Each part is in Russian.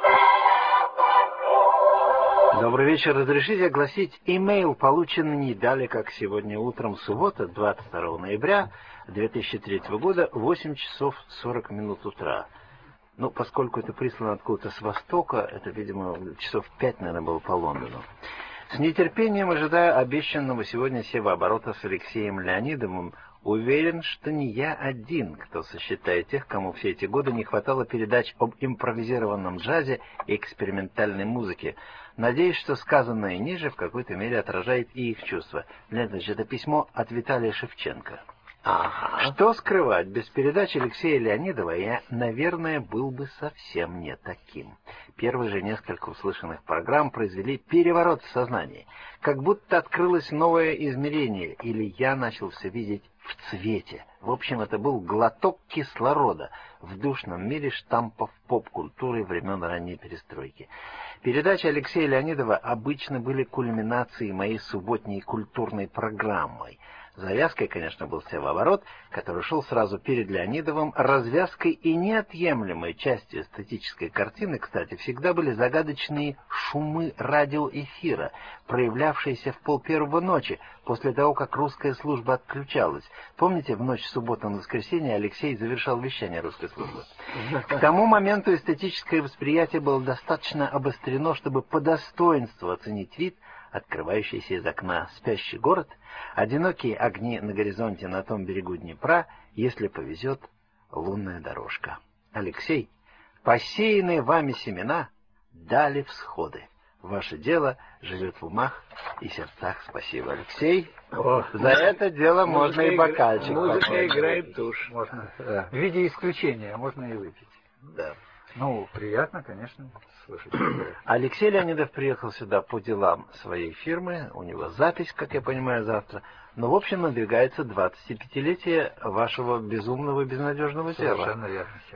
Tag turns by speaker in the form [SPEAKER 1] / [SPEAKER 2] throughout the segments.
[SPEAKER 1] Добрый вечер. Разрешите огласить, имейл получен не далее, как сегодня утром, суббота, 22 ноября 2003 года, 8 часов 40 минут утра. Ну, поскольку это прислано откуда-то с востока, это, видимо, часов 5, наверное, было по Лондону. С нетерпением ожидая обещанного сегодня севооборота с Алексеем Леонидовым, уверен, что не я один, кто сосчитает тех, кому все эти годы не хватало передач об импровизированном джазе и экспериментальной музыке. Надеюсь, что сказанное ниже в какой-то мере отражает и их чувства. Леонидович, это письмо от Виталия Шевченко.
[SPEAKER 2] Ага.
[SPEAKER 1] Что скрывать, без передачи Алексея Леонидова я, наверное, был бы совсем не таким. Первые же несколько услышанных программ произвели переворот в сознании. Как будто открылось новое измерение, или я начал все видеть в цвете. В общем, это был глоток кислорода в душном мире штампов поп-культуры времен ранней перестройки. Передачи Алексея Леонидова обычно были кульминацией моей субботней культурной программой. Завязкой, конечно, был севооборот, который шел сразу перед Леонидовым. Развязкой и неотъемлемой частью эстетической картины, кстати, всегда были загадочные шумы радиоэфира, проявлявшиеся в 1:30 ночи, после того, как русская служба отключалась. Помните, в ночь с субботы на воскресенье Алексей завершал вещание русской службы? К тому моменту эстетическое восприятие было достаточно обострено, чтобы по достоинству оценить вид, открывающийся из окна спящий город, одинокие огни на горизонте на том берегу Днепра, если повезет, лунная дорожка. Алексей, посеянные вами семена дали всходы. Ваше дело живет в умах и сердцах. Спасибо, Алексей. За это дело можно и бокальчик.
[SPEAKER 2] Музыка играет тушь.
[SPEAKER 3] Можно. В виде исключения можно и выпить.
[SPEAKER 1] Да.
[SPEAKER 3] Ну, приятно, конечно, слышать.
[SPEAKER 1] Алексей Леонидов приехал сюда по делам своей фирмы. У него запись, как я понимаю, завтра. Но, в общем, надвигается 25-летие вашего безумного и безнадежного дела.
[SPEAKER 3] Совершенно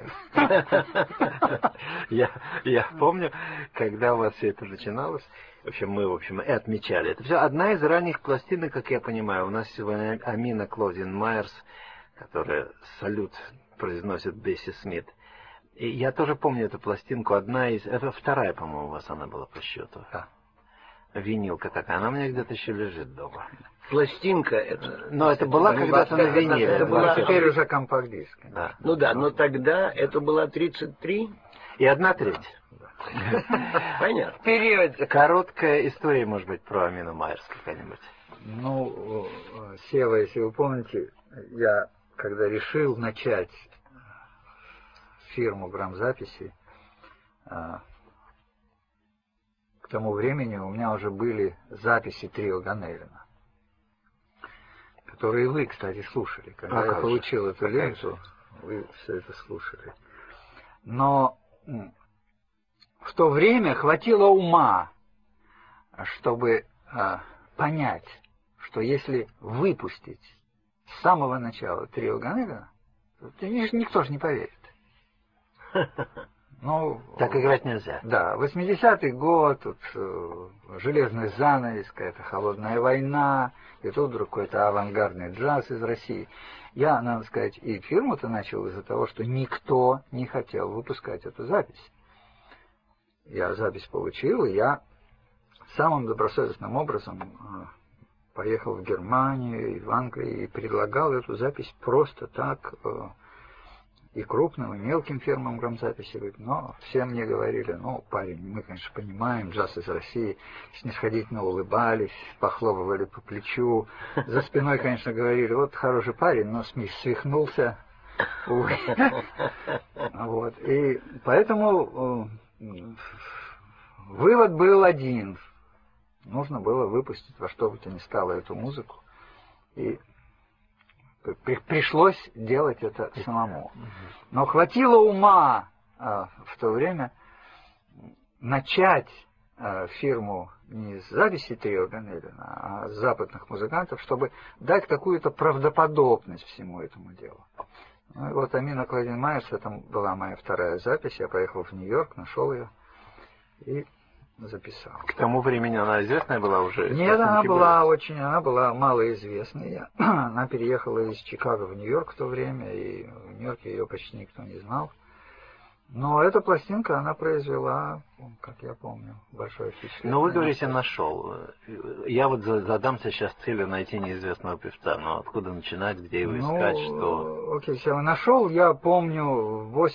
[SPEAKER 3] верно.
[SPEAKER 1] Я помню, когда у вас все это начиналось, мы и отмечали это. Все одна из ранних пластинок, как я понимаю. У нас сегодня Амина Клодин Майерс, которая салют произносит Бесси Смит. И я тоже помню эту пластинку, это вторая, по-моему, у вас она была по счету.
[SPEAKER 3] Да.
[SPEAKER 1] Винилка такая, она у меня где-то еще лежит дома.
[SPEAKER 2] Пластинка это...
[SPEAKER 1] Но это была когда-то на виниле.
[SPEAKER 3] Это была теперь уже компакт-диск.
[SPEAKER 1] Да.
[SPEAKER 2] Ну да, но тогда это была 33.
[SPEAKER 1] И 1/3.
[SPEAKER 2] Понятно.
[SPEAKER 1] Вперед! Короткая история, может быть, про Амину Майерс какая-нибудь.
[SPEAKER 3] Ну, Сева, если вы помните, я когда решил начать фирму грамзаписи, к тому времени у меня уже были записи трио Ганелина, которые вы, кстати, слушали. Когда я получил эту ленту, вы все это слушали. Но в то время хватило ума, чтобы понять, что если выпустить с самого начала трио Ганелина, то никто же не поверит. Ну,
[SPEAKER 1] так играть нельзя.
[SPEAKER 3] Да, 80-й год, тут железный занавес, какая-то холодная война, и тут вдруг какой-то авангардный джаз из России. Я, надо сказать, и фирму-то начал из-за того, что никто не хотел выпускать эту запись. Я запись получил, и я самым добросовестным образом поехал в Германию и в Англию и предлагал эту запись просто так и крупным, и мелким фирмам грамзаписи. Но все мне говорили: ну, парень, мы, конечно, понимаем, джаз из России, снисходительно улыбались, похлопывали по плечу. За спиной, конечно, говорили: вот хороший парень, но свихнулся. Вот. И поэтому вывод был один. Нужно было выпустить во что бы то ни стало эту музыку. И пришлось делать это самому. Но хватило ума в то время начать фирму не с записи трио Ганелина, а с западных музыкантов, чтобы дать какую-то правдоподобность всему этому делу. Ну и вот Амина Клодин Майерс, это была моя вторая запись. Я поехал в Нью-Йорк, нашел ее и записал.
[SPEAKER 1] К тому времени она известная была уже?
[SPEAKER 3] Нет, она была малоизвестной. Она переехала из Чикаго в Нью-Йорк в то время, и в Нью-Йорке ее почти никто не знал. Но эта пластинка, она произвела, как я помню, большое впечатление.
[SPEAKER 1] Но вы говорите, нашел. Я вот задамся сейчас целью найти неизвестного певца. Но откуда начинать, где его искать, что...
[SPEAKER 3] Окей, все, нашел. Я помню, в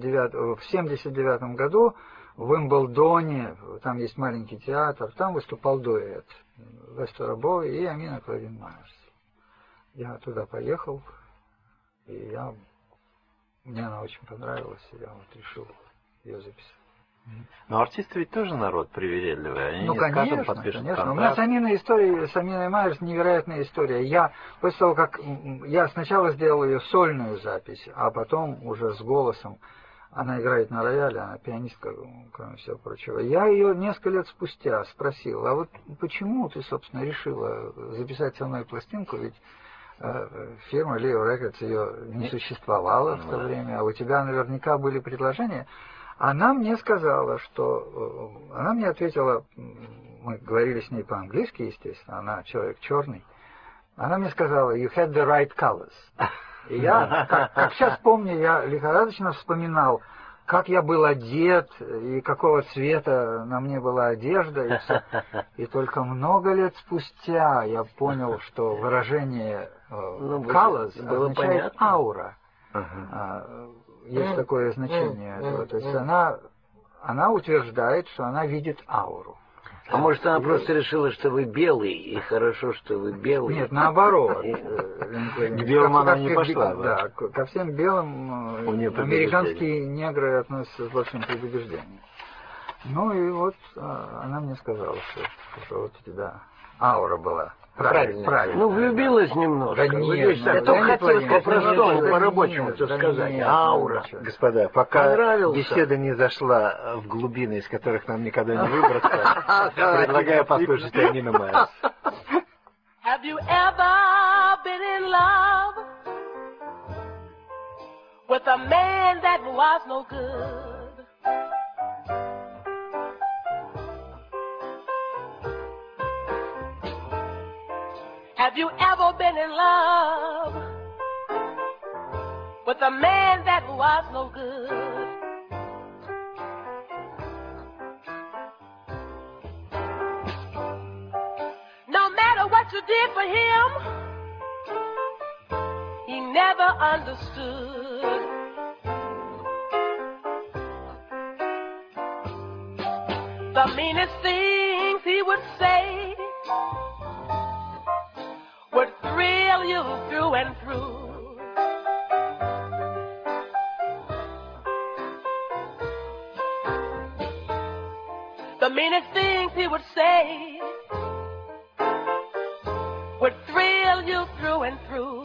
[SPEAKER 3] 79 году в Уимблдоне, там есть маленький театр, там выступал дуэт Лестера Боуи и Амина Клавин Майерс. Я туда поехал, и мне она очень понравилась, и я вот решил ее записать.
[SPEAKER 1] Но артисты ведь тоже народ привередливый. Они не
[SPEAKER 3] конечно,
[SPEAKER 1] скажут, подпишут
[SPEAKER 3] конечно.
[SPEAKER 1] контракт.
[SPEAKER 3] У меня с Аминой Майерс невероятная история. После того, как я сначала сделал ее сольную запись, а потом уже с голосом, она играет на рояле, она пианистка, кроме всего прочего. Я ее несколько лет спустя спросил, а вот почему ты, собственно, решила записать со мной пластинку, ведь фирма Leo Records ее не существовала в то время, а у тебя наверняка были предложения. Она мне сказала, что... Она мне ответила, мы говорили с ней по-английски, естественно, она человек черный. Она мне сказала, you had the right colors. И я, как сейчас помню, я лихорадочно вспоминал, как я был одет, и какого цвета на мне была одежда, и все. И только много лет спустя я понял, что выражение colors означает аура. Есть такое значение этого. То есть она утверждает, что она видит ауру.
[SPEAKER 2] А может, она просто решила, что вы белый, и хорошо, что вы белый?
[SPEAKER 3] Нет, наоборот.
[SPEAKER 1] К белым она не пошла.
[SPEAKER 3] Да, ко всем белым американские негры относятся с большим предубеждением. Ну и вот она мне сказала, что вот у тебя аура была. Правильно.
[SPEAKER 2] Ну, влюбилась немножко.
[SPEAKER 3] Да нет,
[SPEAKER 2] я только хотел по-простому, по-рабочему сказать. Аура.
[SPEAKER 1] Господа, пока беседа не зашла в глубины, из которых нам никогда не выбраться, предлагаю послушать Амину Майерс.
[SPEAKER 4] Have you ever been in love with a man that was no good? Have you ever been in love with a man that was no good? No matter what you did for him, he never understood. The meanest things he would say would thrill you through and through. The meanest things he would say would thrill you through and through.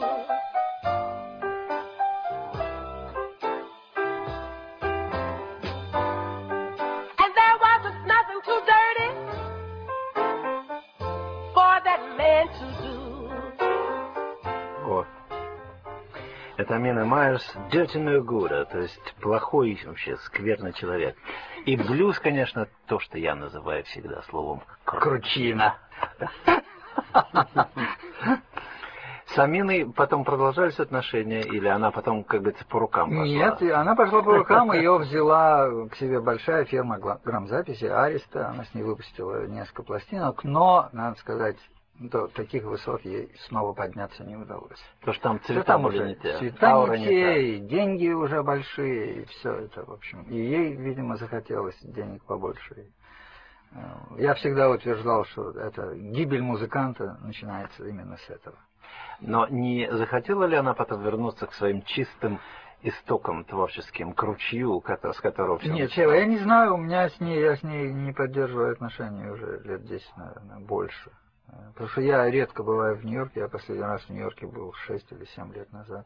[SPEAKER 4] And there wasn't nothing too dirty for that man to do.
[SPEAKER 1] Это Амина Майерс «Dirty No Good», то есть плохой, вообще скверный человек. И блюз, конечно, то, что я называю всегда словом «кручина». С Аминой потом продолжались отношения, или она потом, как говорится, по рукам пошла?
[SPEAKER 3] Нет, она пошла по рукам, ее взяла к себе большая фирма грамзаписи «Ариста», она с ней выпустила несколько пластинок, но, надо сказать, до таких высот ей снова подняться не удалось.
[SPEAKER 1] Потому что там цвета были не те.
[SPEAKER 3] Цвета не те, и деньги уже большие, и все это, в общем. И ей, видимо, захотелось денег побольше. Я всегда утверждал, что это гибель музыканта начинается именно с этого.
[SPEAKER 1] Но не захотела ли она потом вернуться к своим чистым истокам творческим, к ручью, с которого все
[SPEAKER 3] Нет,
[SPEAKER 1] начиналось?
[SPEAKER 3] я не знаю, я с ней не поддерживаю отношения уже лет 10, наверное, больше. Потому что я редко бываю в Нью-Йорке, я последний раз в Нью-Йорке был 6 или 7 лет назад.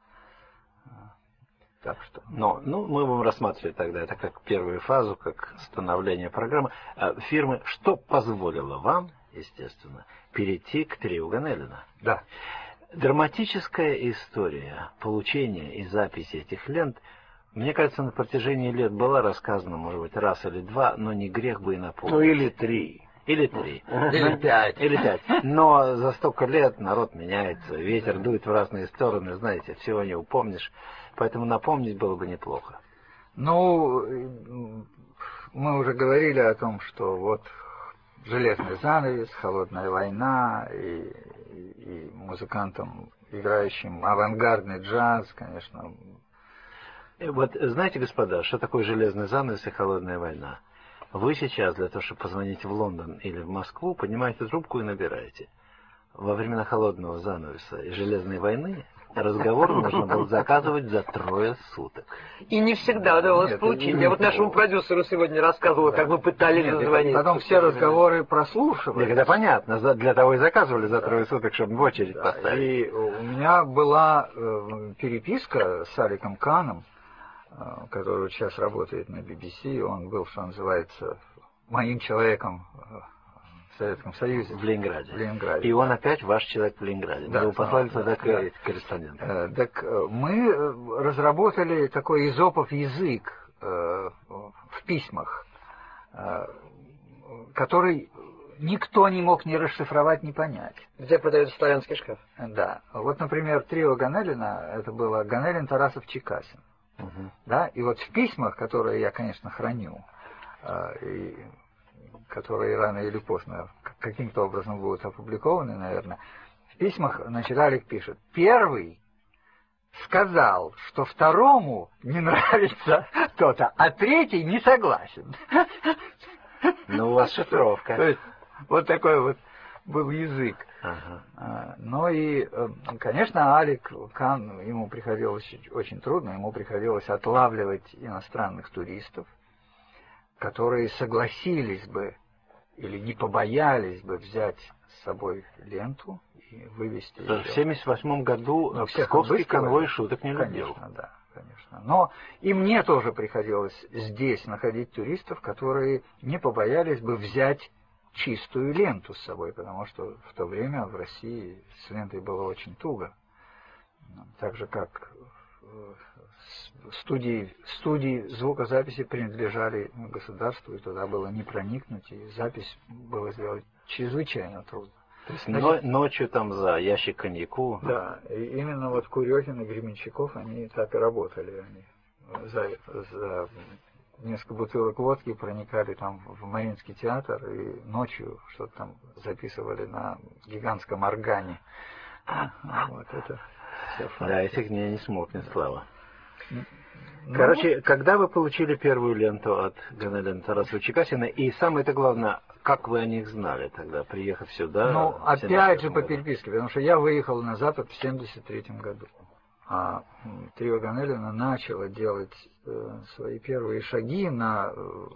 [SPEAKER 3] Так что...
[SPEAKER 1] Но мы будем рассматривать тогда это как первую фазу, как становление программы. Фирмы, что позволило вам, естественно, перейти к трио Ганелина?
[SPEAKER 3] Да.
[SPEAKER 1] Драматическая история получения и записи этих лент, мне кажется, на протяжении лет была рассказана, может быть, раз или два, но не грех бы и напомнить.
[SPEAKER 2] Ну, или 3.
[SPEAKER 1] Или 3.
[SPEAKER 2] Или 5.
[SPEAKER 1] Или 5. Но за столько лет народ меняется, ветер дует в разные стороны, знаете, всего не упомнишь. Поэтому напомнить было бы неплохо.
[SPEAKER 3] Ну, мы уже говорили о том, что вот «Железный занавес», «Холодная война» и музыкантам, играющим авангардный джаз, конечно.
[SPEAKER 1] Вот знаете, господа, что такое «Железный занавес» и «Холодная война»? Вы сейчас для того, чтобы позвонить в Лондон или в Москву, поднимаете трубку и набираете. Во времена «Холодного занавеса» и «Железной войны» разговор можно было заказывать за 3 суток.
[SPEAKER 5] И не всегда удавалось получить. Я вот нашему продюсеру сегодня рассказывала, как мы пытались дозвониться.
[SPEAKER 3] Потом все разговоры прослушивали.
[SPEAKER 1] Это понятно, для того и заказывали за 3 суток, чтобы в очередь поставить.
[SPEAKER 3] И у меня была переписка с Аликом Каном, который сейчас работает на BBC. Он был, что называется, моим человеком в Советском Союзе.
[SPEAKER 1] В Ленинграде.
[SPEAKER 3] В Ленинграде.
[SPEAKER 1] И он опять ваш человек в Ленинграде.
[SPEAKER 3] Да,
[SPEAKER 1] Вы его послали туда
[SPEAKER 3] да.
[SPEAKER 1] корреспондентом.
[SPEAKER 3] Так мы разработали такой эзопов язык в письмах, который никто не мог ни расшифровать, ни понять.
[SPEAKER 5] Где продается славянский шкаф?
[SPEAKER 3] Да. Вот, например, трио Ганелина, это было Ганелин, Тарасов, Чекасин.
[SPEAKER 1] Угу.
[SPEAKER 3] Да? И вот в письмах, которые я, конечно, храню, и которые рано или поздно каким-то образом будут опубликованы, наверное, в письмах, значит, Алик пишет: первый сказал, что второму не нравится то-то, а третий не согласен.
[SPEAKER 1] Ну, у вас шифровка.
[SPEAKER 3] То есть, вот такой вот был язык.
[SPEAKER 1] Ага.
[SPEAKER 3] Ну и, конечно, Алик Кан, ему приходилось очень трудно, ему приходилось отлавливать иностранных туристов, которые согласились бы или не побоялись бы взять с собой ленту и вывести ее.
[SPEAKER 1] В 1978 году
[SPEAKER 3] всех
[SPEAKER 1] Псковский конвой шуток не любил.
[SPEAKER 3] Конечно, да, конечно. Но и мне тоже приходилось здесь находить туристов, которые не побоялись бы взять чистую ленту с собой, потому что в то время в России с лентой было очень туго. Так же, как студии звукозаписи принадлежали государству, и туда было не проникнуть, и запись было сделать чрезвычайно трудно.
[SPEAKER 1] То есть ночью там за ящик коньяку.
[SPEAKER 3] Да, и именно вот Курехин и Гременщиков, они так и работали. Они за несколько бутылок водки проникали там в Мариинский театр и ночью что-то там записывали на гигантском органе. Вот это все факты.
[SPEAKER 1] Да, этих дней не смолкнет слава. Короче, когда вы получили первую ленту от Ганелина, Тарасова, Чекасина, и самое-то главное, как вы о них знали тогда, приехав сюда?
[SPEAKER 3] Ну, опять же по переписке, потому что я выехал на Запад в 1973 году. А трио Ганелина начало делать свои первые шаги на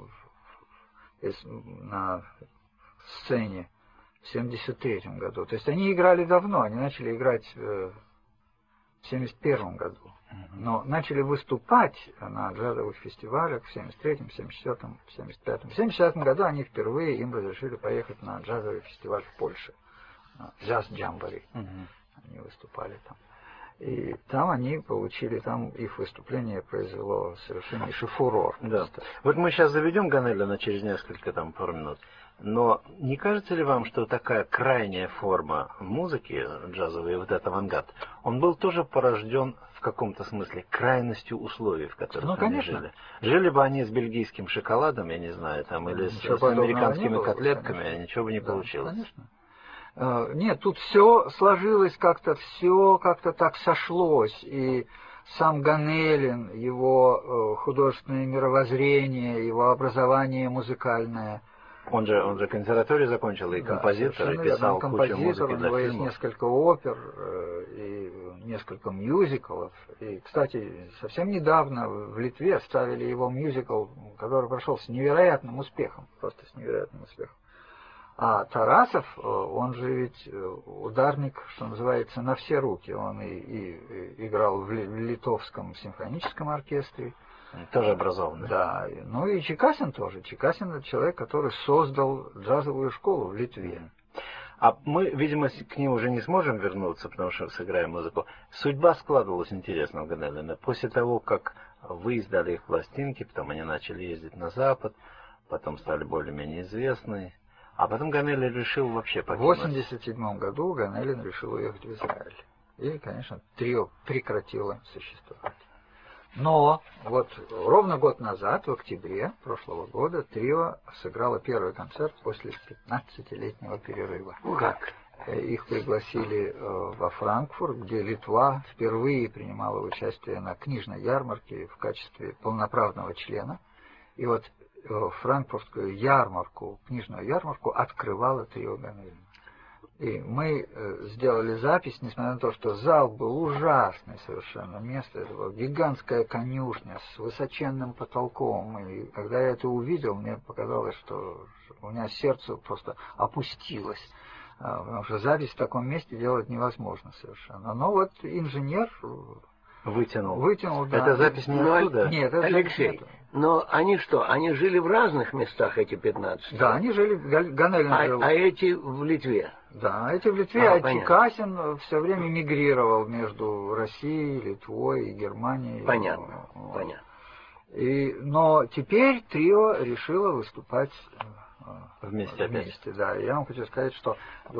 [SPEAKER 3] сцене в 1973 году. То есть они играли давно, они начали играть в 1971 году. Но начали выступать на джазовых фестивалях в 1973, 1974, 1975. В 1975 году они впервые, им разрешили поехать на джазовый фестиваль в Польше. Джаз Джамбори. Они выступали там. И там они получили, там их выступление произвело совершеннейший фурор.
[SPEAKER 1] Да. Вот мы сейчас заведем Ганелина через несколько пару минут. Но не кажется ли вам, что такая крайняя форма музыки джазовой, вот этот авангард, он был тоже порожден в каком-то смысле крайностью условий, в которых они жили? Жили бы они с бельгийским шоколадом, я не знаю, там, или с американскими котлетками, а ничего бы не получилось.
[SPEAKER 3] Конечно. Нет, тут все сложилось как-то, все как-то так сошлось, и сам Ганелин, его художественное мировоззрение, его образование музыкальное.
[SPEAKER 1] Он же консерваторию закончил, и композитор, и писал кучу музыки
[SPEAKER 3] у него
[SPEAKER 1] для
[SPEAKER 3] есть
[SPEAKER 1] фильмов.
[SPEAKER 3] несколько опер и несколько мюзиклов. И, кстати, совсем недавно в Литве ставили его мюзикл, который прошел с невероятным успехом, просто с невероятным успехом. А Тарасов, он же ведь ударник, что называется, на все руки. Он и играл в Литовском симфоническом оркестре.
[SPEAKER 1] Тоже образованный.
[SPEAKER 3] Да, ну и Чекасин тоже. Чекасин — это человек, который создал джазовую школу в Литве.
[SPEAKER 1] А мы, видимо, к ним уже не сможем вернуться, потому что сыграем музыку. Судьба складывалась интересно у Ганелина. После того, как вы издали их пластинки, потом они начали ездить на Запад, потом стали более-менее известны. А потом Ганелин решил вообще покинуть.
[SPEAKER 3] В 1987 году Ганелин решил уехать в Израиль. И, конечно, трио прекратило существовать. Но вот ровно год назад, в октябре прошлого года, трио сыграло первый концерт после 15-летнего перерыва.
[SPEAKER 2] Как?
[SPEAKER 3] Их пригласили во Франкфурт, где Литва впервые принимала участие на книжной ярмарке в качестве полноправного члена. И вот франкфуртскую ярмарку, книжную ярмарку открывала трио Ганелин. И мы сделали запись, несмотря на то, что зал был ужасный совершенно. Место это была гигантская конюшня с высоченным потолком. И когда я это увидел, мне показалось, что у меня сердце просто опустилось. Потому что запись в таком месте делать невозможно совершенно. Но вот инженер вытянул, да.
[SPEAKER 1] Эта запись не оттуда?
[SPEAKER 3] Нет, это
[SPEAKER 2] Алексей, но они что, они жили в разных местах, эти 15?
[SPEAKER 3] Да, они жили, Ганелин жил.
[SPEAKER 2] А эти в Литве?
[SPEAKER 3] Да, эти в Литве, а Чекасин все время мигрировал между Россией, Литвой и Германией.
[SPEAKER 2] Понятно, понятно.
[SPEAKER 3] Но теперь трио решило выступать
[SPEAKER 1] вместе.
[SPEAKER 3] Да. Я вам хочу сказать, что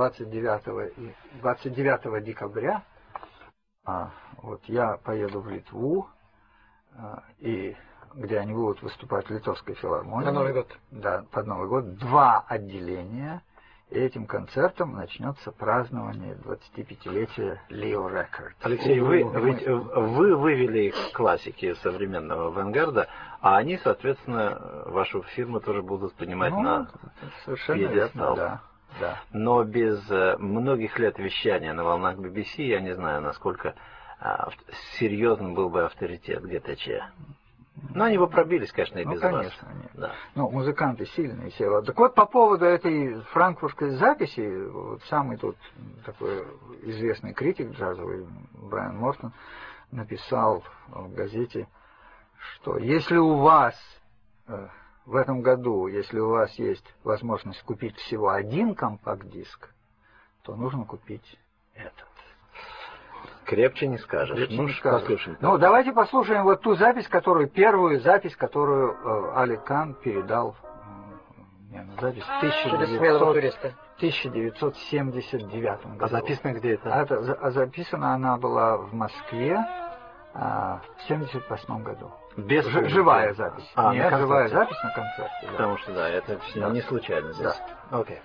[SPEAKER 3] 29 декабря вот я поеду в Литву, и где они будут выступать в Литовской филармонии.
[SPEAKER 5] На Новый год.
[SPEAKER 3] Да, под Новый год. 2 отделения. И этим концертом начнется празднование 25-летия Leo Records.
[SPEAKER 1] Алексей, вы вывели их классики современного авангарда, а они, соответственно, вашу фирму тоже будут поднимать на пьедестал.
[SPEAKER 3] Да.
[SPEAKER 1] Но без многих лет вещания на волнах BBC я не знаю, насколько серьезным был бы авторитет ГТЧ. Но они бы пробились, конечно, и без вас.
[SPEAKER 3] Конечно, нет.
[SPEAKER 1] Да.
[SPEAKER 3] Музыканты сильные все. Так вот, по поводу этой франкфуртской записи, вот самый тут такой известный критик джазовый Брайан Мортон написал в газете, что если у вас в этом году, если у вас есть возможность купить всего 1 компакт-диск, то нужно купить этот.
[SPEAKER 1] Крепче не скажешь. Послушаем.
[SPEAKER 3] Давайте послушаем вот ту запись, первую запись, которую Али Кан передал мне на запись в 1979 году.
[SPEAKER 1] А записана где это?
[SPEAKER 3] Записана она была в Москве в 1978 году.
[SPEAKER 1] Живая
[SPEAKER 3] запись. Нет, живая запись на концерте. Да.
[SPEAKER 1] Потому что, это все не случайно здесь.
[SPEAKER 3] Да.
[SPEAKER 1] Окей.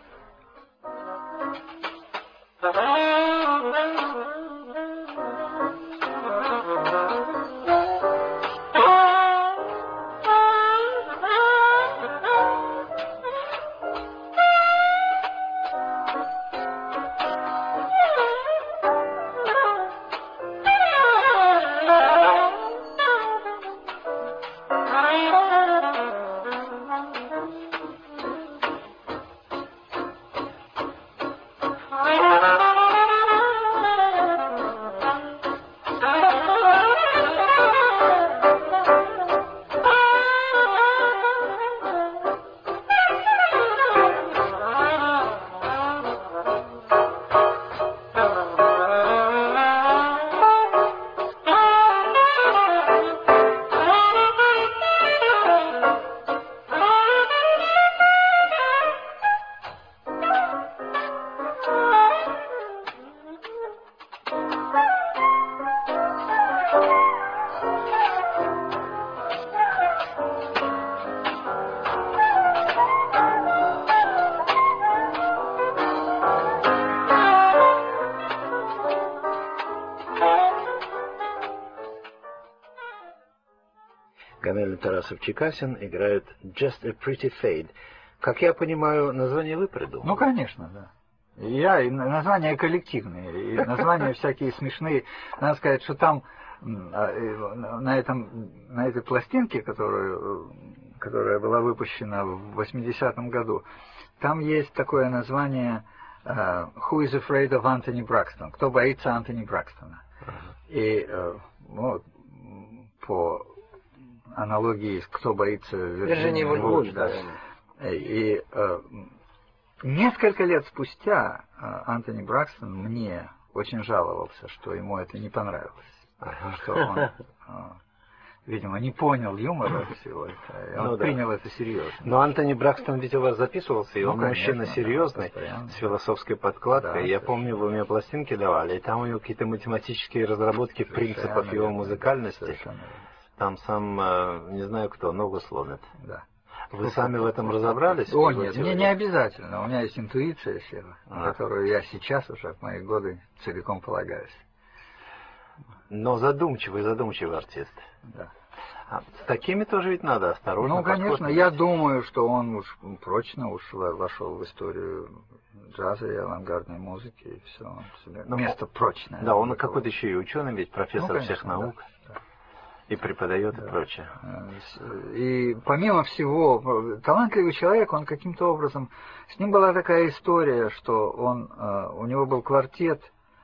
[SPEAKER 1] Ганелин, Тарасов, Чекасин играют Just a Pretty Fade. Как я понимаю, название вы придумали?
[SPEAKER 3] Конечно, да. И названия коллективные, и названия всякие смешные. Надо сказать, что там на этой пластинке, которая была выпущена в 80-м году, там есть такое название Who is afraid of Anthony Braxton? Кто боится Антони Бракстона? И по аналогии с «Кто боится Вирджинии Вульф». Да. И несколько лет спустя Антони Бракстон мне очень жаловался, что ему это не понравилось. Что он, видимо, не понял юмора всего этого, и он принял это серьезно.
[SPEAKER 1] Но Антони Бракстон ведь у вас записывался, и он мужчина серьезный, с философской подкладкой.
[SPEAKER 3] Да,
[SPEAKER 1] я помню, вы мне пластинки давали, и там у него какие-то математические разработки принципов его музыкальности. Там сам, не знаю кто, ногу сломит.
[SPEAKER 3] Да.
[SPEAKER 1] Вы сами в этом разобрались?
[SPEAKER 3] О, нет, мне не обязательно. У меня есть интуиция села, на которую я сейчас уже в мои годы целиком полагаюсь.
[SPEAKER 1] Но задумчивый артист.
[SPEAKER 3] Да.
[SPEAKER 1] А с такими тоже ведь надо осторожно.
[SPEAKER 3] Ну, конечно, я думаю, что он уж прочно вошел в историю джаза и авангардной музыки, и все, он себе место прочное.
[SPEAKER 1] Да, он какой-то еще и ученый, ведь профессор
[SPEAKER 3] конечно,
[SPEAKER 1] всех наук.
[SPEAKER 3] Да.
[SPEAKER 1] И преподает, и прочее.
[SPEAKER 3] И помимо всего, талантливый человек, он каким-то образом... С ним была такая история, что у него был квартет,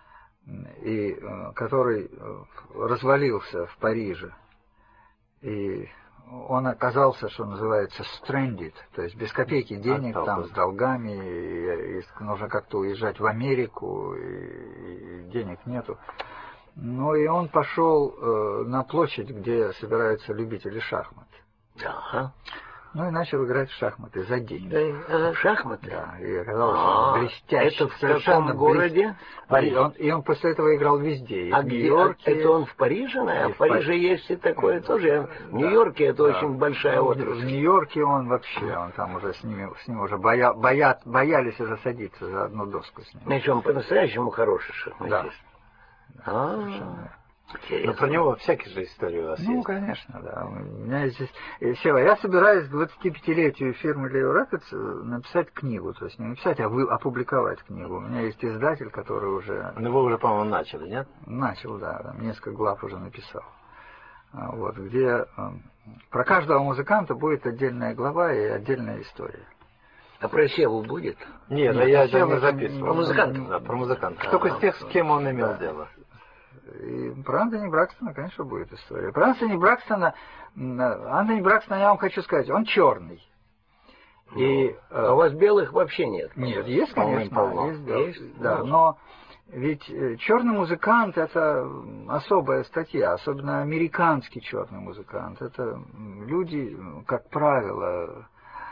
[SPEAKER 3] который развалился в Париже. И он оказался, что называется, stranded, то есть без копейки денег, там с долгами, и нужно как-то уезжать в Америку, и денег нету. Ну и он пошел на площадь, где собираются любители шахмат.
[SPEAKER 5] Ага.
[SPEAKER 3] Ну и начал играть в шахматы за деньги.
[SPEAKER 5] Шахматы?
[SPEAKER 3] Да, и оказалось, что он блестящий.
[SPEAKER 5] Это в каком городе?
[SPEAKER 3] И он после этого играл везде. И
[SPEAKER 5] А
[SPEAKER 3] в Нью-Йорке.
[SPEAKER 5] Это он в Париже? А в Париже есть и такое тоже. В Нью-Йорке это очень большая отрасль.
[SPEAKER 3] В Нью-Йорке он вообще, он там уже с ним уже боялись уже садиться за одну доску с ним.
[SPEAKER 5] Значит, он по-настоящему хороший шахматист.
[SPEAKER 3] Да.
[SPEAKER 1] Но про него всякие же истории у вас есть.
[SPEAKER 3] Ну, конечно, да. У меня здесь... Сева, я собираюсь к 25-летию фирмы Leo Records написать книгу, то есть не написать, а опубликовать книгу. У меня есть издатель, который уже...
[SPEAKER 1] Ну, вы уже, по-моему, начали, нет?
[SPEAKER 3] Начал, да. Несколько глав уже написал. Вот, где про каждого музыканта будет отдельная глава и отдельная история.
[SPEAKER 5] А про Севу будет?
[SPEAKER 1] Нет, я не записывал.
[SPEAKER 5] Про музыканта?
[SPEAKER 1] Да, про музыканта. Только с тех, с кем он имел дело.
[SPEAKER 3] И про Антони Бракстона, конечно, будет история. Про Антони Бракстона я вам хочу сказать, он черный. И,
[SPEAKER 5] а у вас белых вообще нет?
[SPEAKER 3] Нет, есть, конечно, есть, да,
[SPEAKER 5] Ну.
[SPEAKER 3] но ведь черный музыкант — это особая статья, особенно американский черный музыкант. Это люди, как правило,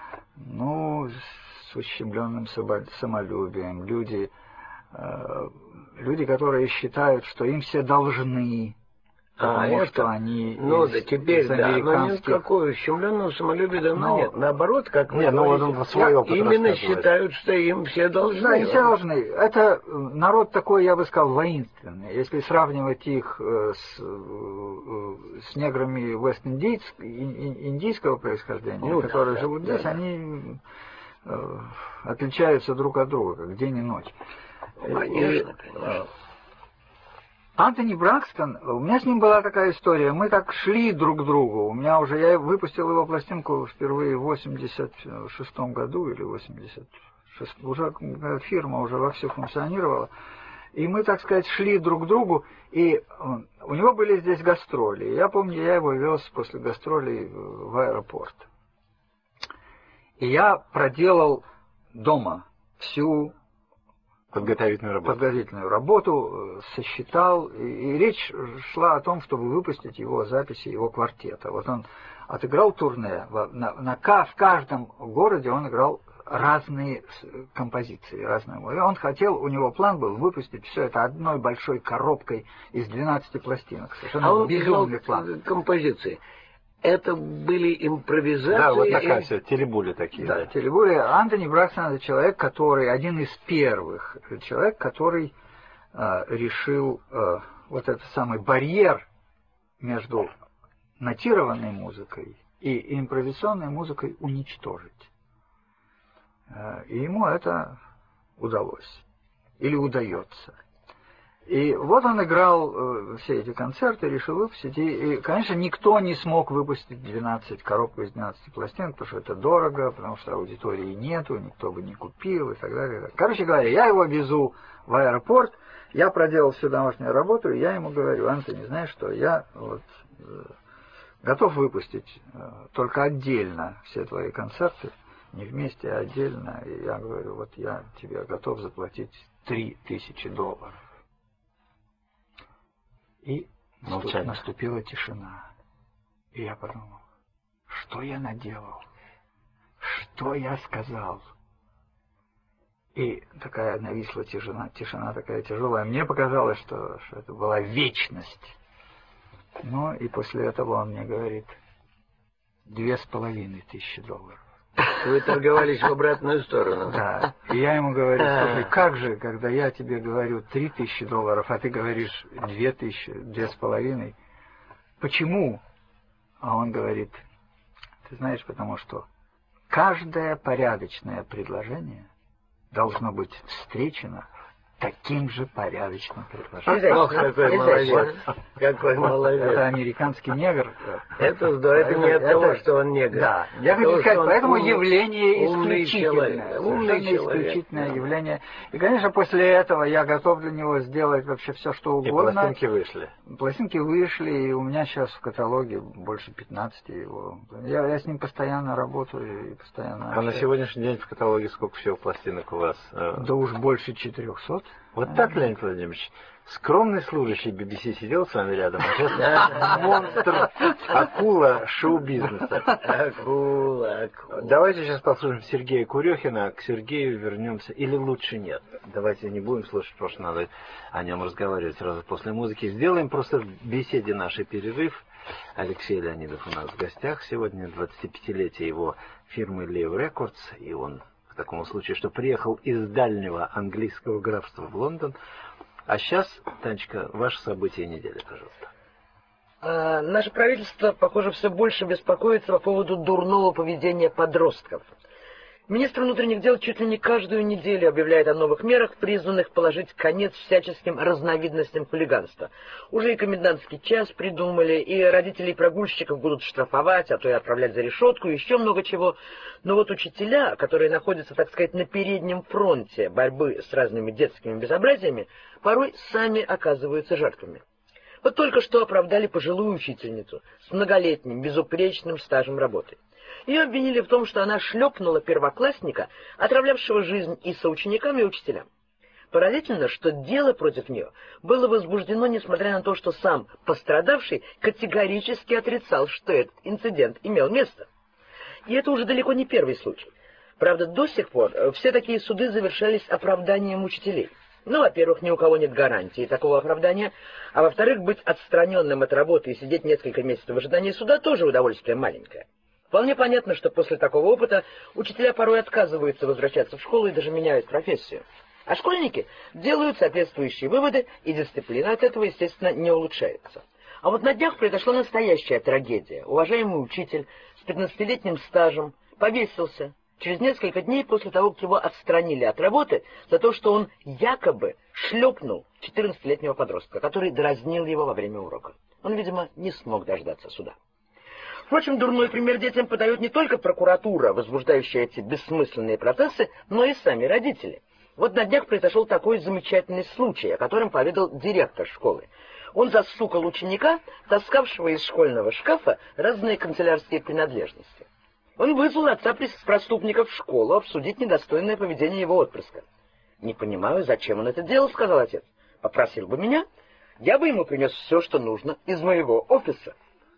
[SPEAKER 3] с ущемленным самолюбием, люди, которые считают, что им все должны, потому что они
[SPEAKER 5] да, теперь да, но никакого ущемленного самолюбия давно нет. Наоборот, как вы говорите, именно считают, что им все должны.
[SPEAKER 3] Да, им все должны. Это народ такой, я бы сказал, воинственный. Если сравнивать их с неграми индийского происхождения, которые живут здесь, они отличаются друг от друга, как день и ночь.
[SPEAKER 5] Конечно, конечно.
[SPEAKER 3] Антони Бракстон, у меня с ним была такая история, мы так шли друг к другу, я выпустил его пластинку впервые в 86 году или 86, уже фирма уже вовсю функционировала, и мы, так сказать, шли друг к другу, и у него были здесь гастроли, я помню, я его вез после гастролей в аэропорт, и я проделал дома всю подготовительную работу, сосчитал, и речь шла о том, чтобы выпустить его записи, его квартета. Вот он отыграл турне, в каждом городе он играл разные композиции, разные. И он хотел, у него план был выпустить все это одной большой коробкой из 12 пластинок. Совершенно безумный план.
[SPEAKER 5] Композиции. Это были импровизации?
[SPEAKER 1] Да, вот такая все, телебули такие.
[SPEAKER 3] Да, телебули. Антони Бракстон — это человек, который, один из первых, человек, который решил вот этот самый барьер между нотированной музыкой и импровизационной музыкой уничтожить. И ему это удалось. Или удается. И вот он играл все эти концерты, решил выпустить. И, конечно, никто не смог выпустить коробку из 12 пластинок, потому что это дорого, потому что аудитории нету, никто бы не купил и так далее. Короче говоря, я его везу в аэропорт, я проделал всю домашнюю работу, и я ему говорю: Антони, знаешь что, я готов выпустить только отдельно все твои концерты, не вместе, а отдельно. И я говорю: вот я тебе готов заплатить $3000. И наступила тишина. И я подумал, что я наделал? Что я сказал? И такая нависла тишина такая тяжелая. Мне показалось, что это была вечность. Ну, и после этого он мне говорит, $2500.
[SPEAKER 5] Вы торговались в обратную сторону.
[SPEAKER 3] Да. И я ему говорю, слушай, как же, когда я тебе говорю $3000, а ты говоришь 2000, 2500, почему? А он говорит, ты знаешь, потому что каждое порядочное предложение должно быть встречено таким же порядочным предложением.
[SPEAKER 5] Ох, какой молодец. Какой молодец.
[SPEAKER 3] Это американский негр.
[SPEAKER 5] Это здорово. Это не от того, что он негр.
[SPEAKER 3] Да. Я хочу сказать, поэтому явление
[SPEAKER 5] умный
[SPEAKER 3] исключительное.
[SPEAKER 5] Умный
[SPEAKER 3] исключительное явление. И, конечно, после этого я готов для него сделать вообще все, что угодно.
[SPEAKER 1] И пластинки вышли.
[SPEAKER 3] Пластинки вышли, и у меня сейчас в каталоге больше 15 его. Я с ним постоянно работаю и постоянно
[SPEAKER 1] общаюсь. А на сегодняшний день в каталоге сколько всего пластинок у вас?
[SPEAKER 3] Да уж больше 400.
[SPEAKER 1] Вот так, Леонид Владимирович, скромный служащий BBC сидел с вами рядом, а сейчас монстр, акула шоу-бизнеса.
[SPEAKER 5] Акула.
[SPEAKER 1] Давайте сейчас послушаем Сергея Курехина, а к Сергею вернемся, или лучше нет. Давайте не будем слушать, потому что надо о нем разговаривать сразу после музыки. Сделаем просто в беседе наш перерыв. Алексей Леонидов у нас в гостях. Сегодня 25-летие его фирмы Leo Records, и он в таком случае, что приехал из дальнего английского графства в Лондон. А сейчас, Танечка, ваше событие недели, пожалуйста.
[SPEAKER 6] Наше правительство, похоже, все больше беспокоится по поводу дурного поведения подростков. Министр внутренних дел чуть ли не каждую неделю объявляет о новых мерах, призванных положить конец всяческим разновидностям хулиганства. Уже и комендантский час придумали, и родителей прогульщиков будут штрафовать, а то и отправлять за решетку, и еще много чего. Но вот учителя, которые находятся, так сказать, на переднем фронте борьбы с разными детскими безобразиями, порой сами оказываются жертвами. Вот только что оправдали пожилую учительницу с многолетним, безупречным стажем работы. Ее обвинили в том, что она шлепнула первоклассника, отравлявшего жизнь и соученикам, и учителям. Поразительно, что дело против нее было возбуждено, несмотря на то, что сам пострадавший категорически отрицал, что этот инцидент имел место. И это уже далеко не первый случай. Правда, до сих пор все такие суды завершались оправданием учителей. Ну, во-первых, ни у кого нет гарантии такого оправдания, а во-вторых, быть отстраненным от работы и сидеть несколько месяцев в ожидании суда тоже удовольствие маленькое. Вполне понятно, что после такого опыта учителя порой отказываются возвращаться в школу и даже меняют профессию. А школьники делают соответствующие выводы, и дисциплина от этого, естественно, не улучшается. А вот на днях произошла настоящая трагедия. Уважаемый учитель с 15-летним стажем повесился через несколько дней после того, как его отстранили от работы за то, что он якобы шлепнул 14-летнего подростка, который дразнил его во время урока. Он, видимо, не смог дождаться суда. Впрочем, дурной пример детям подает не только прокуратура, возбуждающая эти бессмысленные процессы, но и сами родители. Вот на днях произошел такой замечательный случай, о котором поведал директор школы. Он застукал ученика, таскавшего из школьного шкафа разные канцелярские принадлежности. Он вызвал отца преступников в школу обсудить недостойное поведение его отпрыска. «Не понимаю, зачем он это делал», — сказал отец. «Попросил бы меня, я бы ему принес все, что нужно из моего офиса».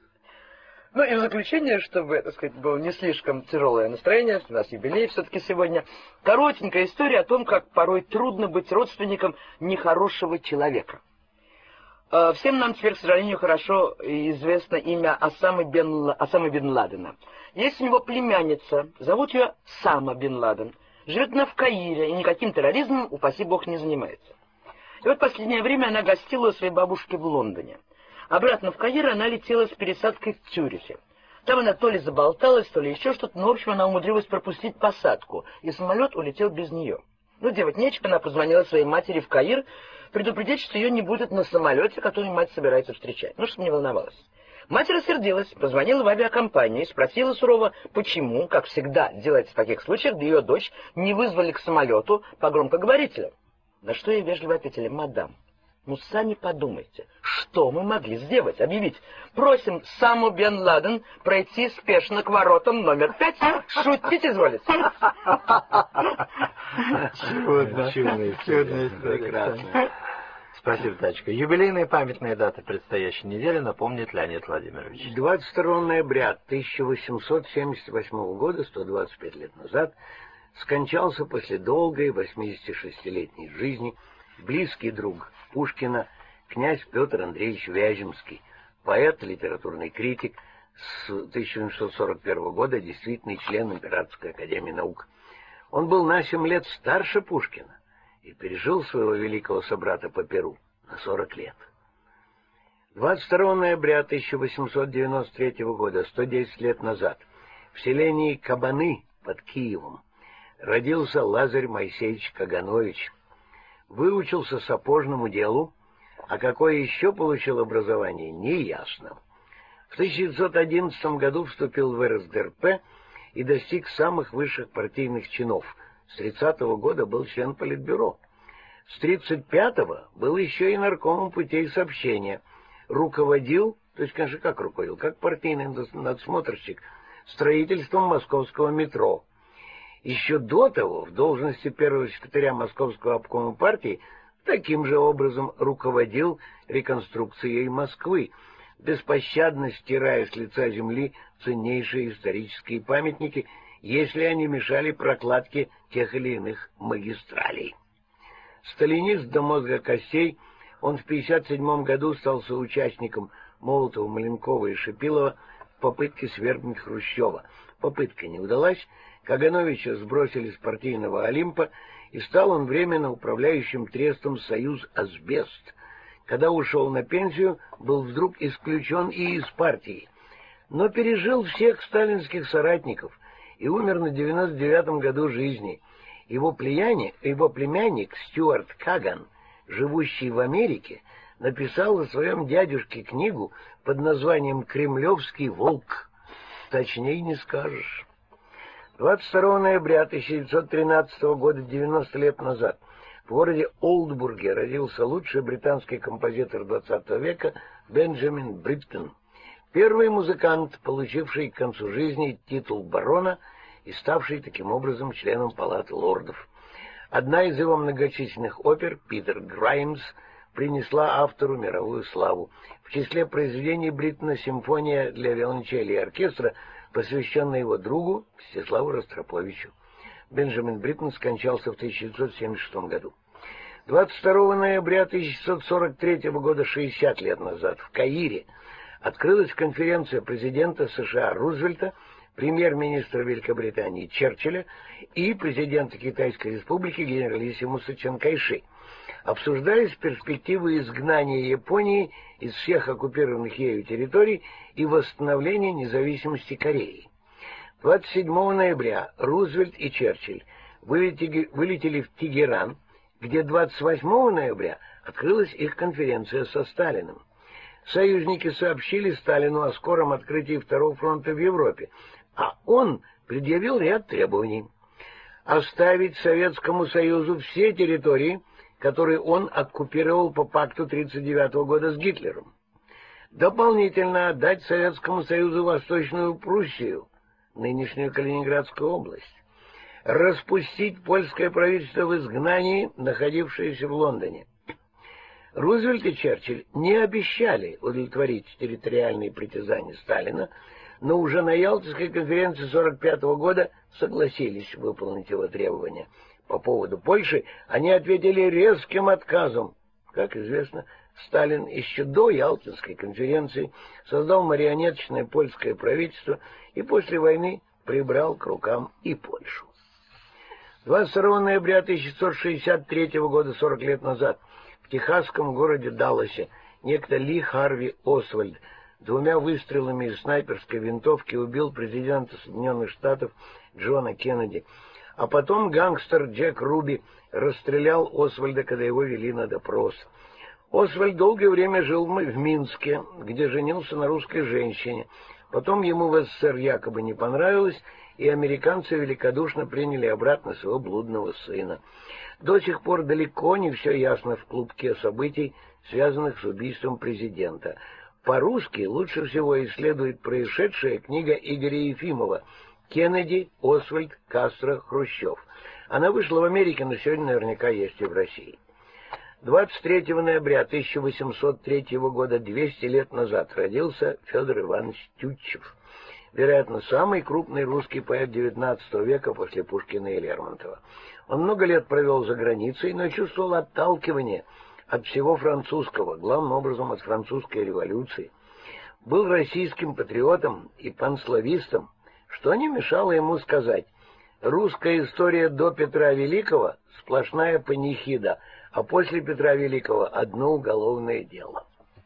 [SPEAKER 6] Ну и в заключение, чтобы, так сказать, было не слишком тяжелое настроение, у нас юбилей все-таки сегодня, коротенькая история о том, как порой трудно быть родственником нехорошего человека. Всем нам теперь, к сожалению, хорошо известно имя Осамы бен Ладена. Есть у него племянница, зовут ее Сама бен Ладен, живет она в Каире и никаким терроризмом, упаси бог, не занимается. И вот последнее время она гостила у своей бабушки в Лондоне. Обратно в Каир она летела с пересадкой в Цюрихе. Там она то ли заболталась, то ли еще что-то, но, в общем, она умудрилась пропустить посадку, и самолет улетел без нее. Ну, делать нечего, она позвонила своей матери в Каир, предупредить, что ее не будет на самолете, который мать собирается встречать. Ну, чтобы не волновалась. Мать рассердилась, позвонила в авиакомпанию и спросила сурово, почему, как всегда делается в таких случаях, ее дочь не вызвали к самолету по громкоговорителям. На что ей вежливо ответили: мадам, ну сами подумайте, что мы могли сделать? Объявить: просим Саму бен Ладен пройти спешно к воротам номер 5. Шутить изволите?
[SPEAKER 1] Чудная история. Прекрасно. Спасибо, Тачка. Юбилейные памятные даты предстоящей недели напомнит Леонид Владимирович.
[SPEAKER 5] 22 ноября 1878 года, 125 лет назад, скончался после долгой 86-летней жизни близкий друг Пушкина, князь Петр Андреевич Вяземский, поэт, литературный критик, с 1841 года действительный член Императорской академии наук. Он был на 7 лет старше Пушкина и пережил своего великого собрата по перу на 40 лет. 22 ноября 1893 года, 110 лет назад, в селении Кабаны под Киевом родился Лазарь Моисеевич Каганович. Выучился сапожному делу, а какое еще получил образование, неясно. В 1911 году вступил в РСДРП и достиг самых высших партийных чинов. С 30-го года был член Политбюро. С 35-го был еще и наркомом путей сообщения. Руководил, то есть, конечно, как руководил, как партийный надсмотрщик, строительством московского метро. Еще до того, в должности первого секретаря Московского обкома партии, таким же образом руководил реконструкцией Москвы, беспощадно стирая с лица земли ценнейшие исторические памятники, если они мешали прокладке тех или иных магистралей. Сталинист до мозга костей, он в 1957 году стал соучастником Молотова, Маленкова и Шипилова в попытке свергнуть Хрущева. Попытка не удалась, Кагановича сбросили с партийного Олимпа, и стал он временно управляющим трестом «Союз Асбест». Когда ушел на пенсию, был вдруг исключен и из партии, но пережил всех сталинских соратников и умер на 99-м году жизни. Его племянник Стюарт Каган, живущий в Америке, написал о своем дядюшке книгу под названием «Кремлевский волк». Точнее не скажешь. 22 ноября 1913 года, 90 лет назад, в городе Олдбурге родился лучший британский композитор XX века Бенджамин Бриттон, первый музыкант, получивший к концу жизни титул барона и ставший таким образом членом Палаты лордов. Одна из его многочисленных опер, «Питер Граймс», принесла автору мировую славу. В числе произведений Бриттона симфония для виолончели и оркестра, посвященная его другу Мстиславу Ростроповичу. Бенджамин Бриттон скончался в 1976 году. 22 ноября 1943 года, 60 лет назад, в Каире открылась конференция президента США Рузвельта, премьер-министра Великобритании Черчилля и президента Китайской республики генералиссимуса Чан Кайши. Обсуждались перспективы изгнания Японии из всех оккупированных ею территорий и восстановления независимости Кореи. 27 ноября Рузвельт и Черчилль вылетели в Тегеран, где 28 ноября открылась их конференция со Сталиным. Союзники сообщили Сталину о скором открытии Второго фронта в Европе, а он предъявил ряд требований. Оставить Советскому Союзу все территории, которые он оккупировал по пакту 1939 года с Гитлером. Дополнительно отдать Советскому Союзу Восточную Пруссию, нынешнюю Калининградскую область. Распустить польское правительство в изгнании, находившееся в Лондоне. Рузвельт и Черчилль не обещали удовлетворить территориальные притязания Сталина, но уже на Ялтинской конференции 1945 года согласились выполнить его требования. По поводу Польши они ответили резким отказом. Как известно, Сталин еще до Ялтинской конференции создал марионеточное польское правительство и после войны прибрал к рукам и Польшу. 22 ноября 1963 года, 40 лет назад, в техасском городе Далласе некто Ли Харви Освальд 2 выстрелами из снайперской винтовки убил президента Соединенных Штатов Джона Кеннеди, а потом гангстер Джек Руби расстрелял Освальда, когда его вели на допрос. Освальд долгое время жил в Минске, где женился на русской женщине. Потом ему в СССР якобы не понравилось, и американцы великодушно приняли обратно своего блудного сына. До сих пор далеко не все ясно в клубке событий, связанных с убийством президента. По-русски лучше всего исследует происшедшая книга Игоря Ефимова «Кеннеди, Освальд, Кастро, Хрущев». Она вышла в Америке, но сегодня наверняка есть и в России. 23 ноября 1803 года, 200 лет назад, родился Федор Иванович Тютчев. Вероятно, самый крупный русский поэт XIX века после Пушкина и Лермонтова. Он много лет провел за границей, но чувствовал отталкивание от всего французского, главным образом от французской революции. был российским патриотом и панславистом, что не мешало ему сказать: «Русская история до Петра Великого — сплошная панихида, а после Петра Великого — одно уголовное дело».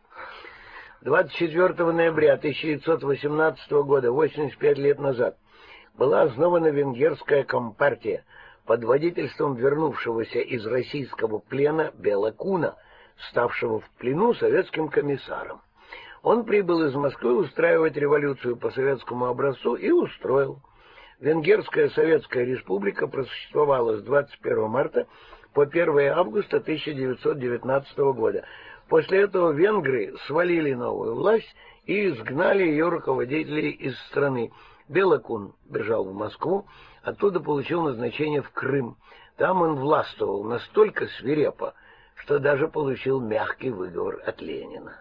[SPEAKER 5] 24 ноября 1918 года, 85 лет назад, была основана венгерская компартия под водительством вернувшегося из российского плена Бела Куна, ставшего в плену советским комиссаром. Он прибыл из Москвы устраивать революцию по советскому образцу и устроил. Венгерская Советская Республика просуществовала с 21 марта по 1 августа 1919 года. После этого венгры свалили новую власть и изгнали ее руководителей из страны. Бела Кун бежал в Москву, оттуда получил назначение в Крым. Там он властвовал настолько свирепо, что даже получил мягкий выговор от Ленина.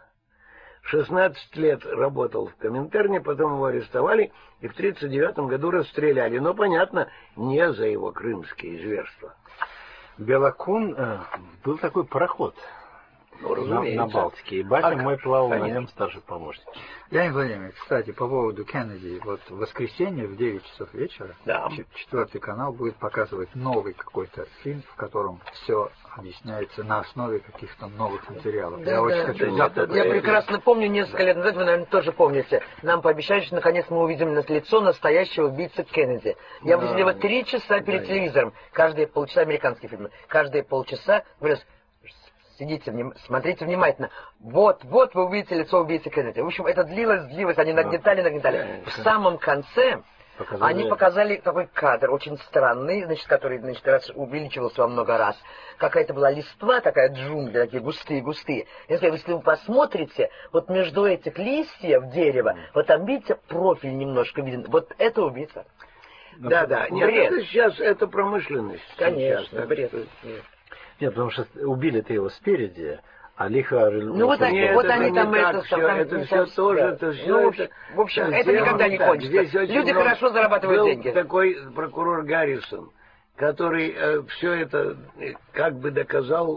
[SPEAKER 5] 16 лет работал в Коминтерне, потом его арестовали и в 1939 году расстреляли. Но, понятно, не за его крымские зверства.
[SPEAKER 1] Бела Кун был такой пароход на Балтике. И батя мой плавал на нем, старший помощник.
[SPEAKER 3] Леонид Владимирович, кстати, по поводу Кеннеди, вот в воскресенье в 9 часов вечера Четвертый канал будет показывать новый какой-то фильм, в котором все объясняется на основе каких-то новых материалов.
[SPEAKER 6] Я прекрасно помню, несколько лет назад, вы, наверное, тоже помните, нам пообещали, что наконец мы увидим лицо настоящего убийцы Кеннеди. Я увидел его 3 часа перед телевизором, каждые полчаса, американские фильмы, каждые полчаса, говорю: сидите, смотрите внимательно. Вот вы увидите лицо убийцы Кеннеди. В общем, это длилось, они нагнетали. В самом конце они показали такой кадр, очень странный, который, раз увеличивался во много раз. Какая-то была листва, такая джунгли, такие густые. Если вы посмотрите, вот между этих листьев дерева, вот там, видите, профиль немножко виден. Вот это убийца.
[SPEAKER 5] Да. Нет, это сейчас, это промышленность.
[SPEAKER 6] Конечно, бред.
[SPEAKER 1] Нет, потому что убили-то его спереди, а лихо...
[SPEAKER 6] Ну вот они там это все тоже, это все... В общем, это никогда не кончится. Люди хорошо зарабатывают деньги.
[SPEAKER 5] Такой прокурор Гаррисон, который все это как бы доказал,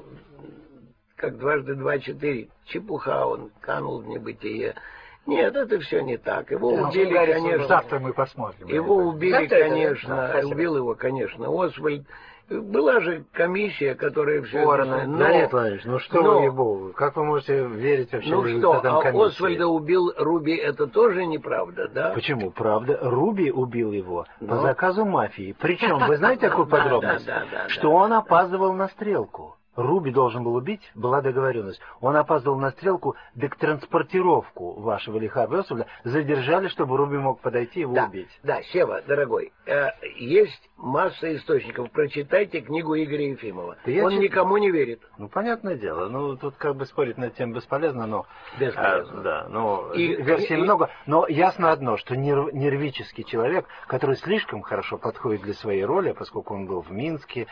[SPEAKER 5] как 2 × 2 = 4. Чепуха, он канул в небытие. Нет, это все не так. Его убили, конечно...
[SPEAKER 3] Завтра мы посмотрим.
[SPEAKER 5] Его убили, конечно, убил его, конечно, Освальд. Была же комиссия, которая все это...
[SPEAKER 1] Леонид Владимирович, ну что вы, ей-богу, как вы можете верить вообще результатам комиссии?
[SPEAKER 5] Освальда убил Руби, это тоже неправда, да?
[SPEAKER 1] Почему? Правда. Руби убил его по заказу мафии. Причем, вы знаете такую подробность? Что он опаздывал на стрелку. Руби должен был убить, была договоренность. Он опаздывал на стрелку, да к транспортировку вашего лиха Освальда задержали, чтобы Руби мог подойти и его убить.
[SPEAKER 5] Да, Сева, дорогой, есть масса источников. Прочитайте книгу Игоря Ефимова. Он никому не верит.
[SPEAKER 1] Ну, понятное дело. Ну, тут как бы спорить над тем бесполезно, но...
[SPEAKER 5] Бесполезно.
[SPEAKER 1] Версий много. Но ясно одно, что нервический человек, который слишком хорошо подходит для своей роли, поскольку он был в Минске,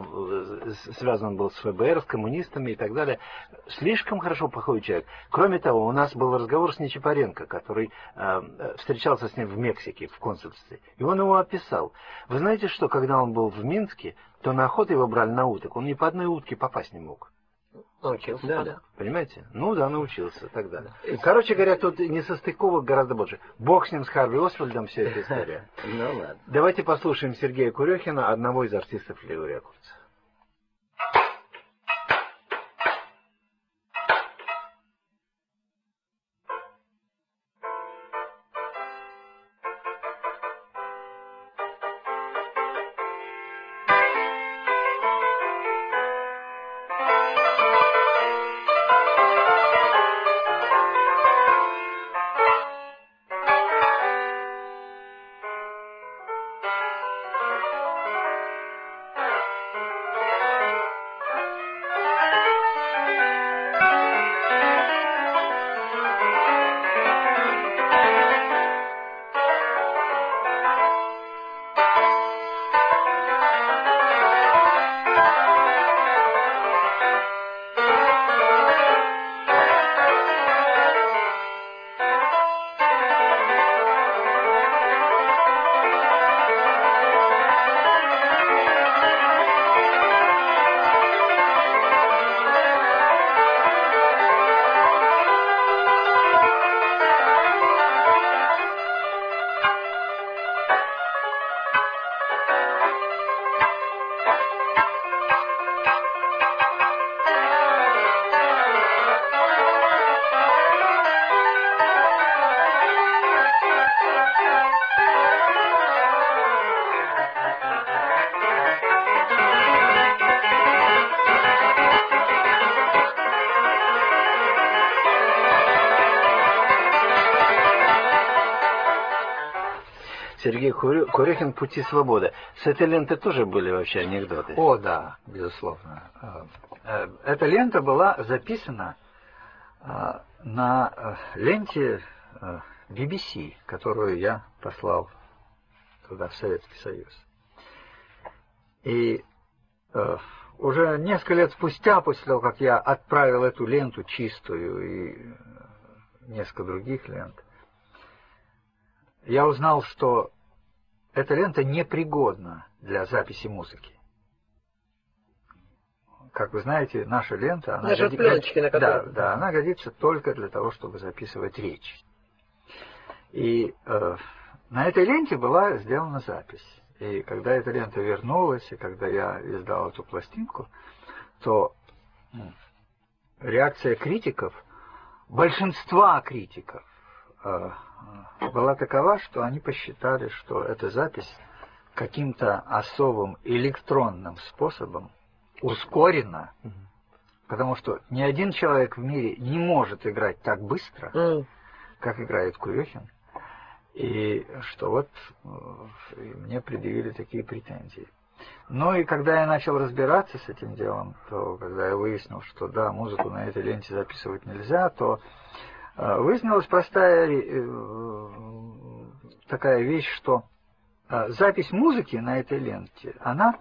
[SPEAKER 1] связан был с ФБР, с коммунистами и так далее, слишком хорошо подходит человек. Кроме того, у нас был разговор с Нечапаренко, который встречался с ним в Мексике, в консульстве. И он его описал. Вы знаете, что когда он был в Минске, то на охоту его брали на уток. Он ни по одной утке попасть не мог.
[SPEAKER 6] Научился.
[SPEAKER 5] Да.
[SPEAKER 1] Понимаете? Ну да, научился и так далее. Короче говоря, тут несостыковок гораздо больше. Бог с ним, с Харви Освальдом, вся эта история.
[SPEAKER 5] Ну ладно.
[SPEAKER 1] Давайте послушаем Сергея Курехина, одного из артистов Лео Рекордс. Сергей Курехин «Пути свободы». С этой ленты тоже были вообще анекдоты?
[SPEAKER 3] О, да, безусловно. Эта лента была записана на ленте BBC, которую я послал туда, в Советский Союз. И уже несколько лет спустя, после того, как я отправил эту ленту чистую и несколько других лент, я узнал, что эта лента непригодна для записи музыки. Как вы знаете, наша лента, она она годится только для того, чтобы записывать речь. И на этой ленте была сделана запись. И когда эта лента вернулась, и когда я издал эту пластинку, то реакция критиков, большинства критиков, была такова, что они посчитали, что эта запись каким-то особым электронным способом ускорена, потому что ни один человек в мире не может играть так быстро, как играет Курехин, и что вот мне предъявили такие претензии. Ну и когда я начал разбираться с этим делом, то когда я выяснил, что да, музыку на этой ленте записывать нельзя, то выяснилась простая такая вещь, что запись музыки на этой ленте, она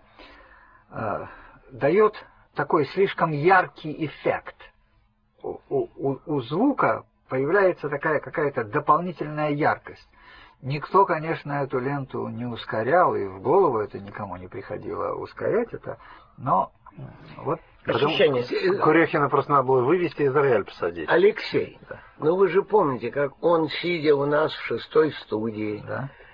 [SPEAKER 3] дает такой слишком яркий эффект. У звука появляется такая какая-то дополнительная яркость. Никто, конечно, эту ленту не ускорял, и в голову это никому не приходило ускорять это, но вот
[SPEAKER 6] ощущение.
[SPEAKER 1] Курехина просто надо было вывести из рояль посадить.
[SPEAKER 5] Алексей,
[SPEAKER 1] да.
[SPEAKER 5] Ну вы же помните, как он, сидя у нас в 6-й студии,